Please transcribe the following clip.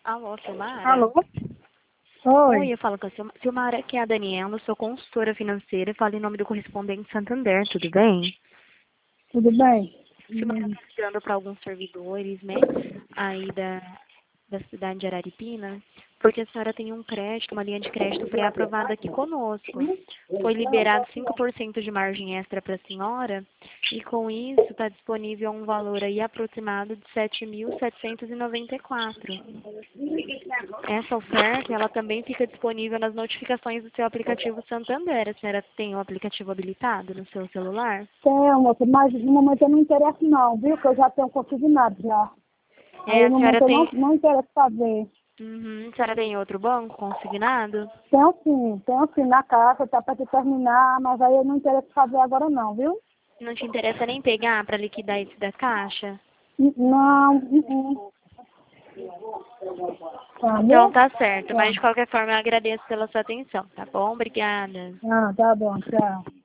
Alô, Silmara? Alô? Oi, Oi, eu falo com a Silmara, aqui é a Daniela, sou consultora financeira e falo em nome do correspondente Santander, tudo bem? tudo bem? Silmara, eu tô ligando para alguns servidores, né, aí da cidade de Araripina, porque a senhora tem um crédito, uma linha de crédito pré-aprovada aqui conosco. Foi liberado 5% de margem extra para a senhora e com isso está disponível um valor aí aproximado de 7.794. Essa oferta, ela também fica disponível nas notificações do seu aplicativo Santander. A senhora tem o aplicativo habilitado no seu celular? Tenho, moça, mas no momento eu não interesso não, viu? Que eu já tenho consignado já. Aí É, a no senhora momento eu tem... não interesso fazer. A senhora tem outro banco consignado? Tenho sim na casa, tá para terminar, mas aí eu não interesso fazer agora não, viu? Não te interessa nem pegar para liquidar esse da caixa? Não, tá, Então viu? tá certo, mas Tá. de qualquer forma eu agradeço pela sua atenção, tá bom? Obrigada. Ah, tá bom, tchau.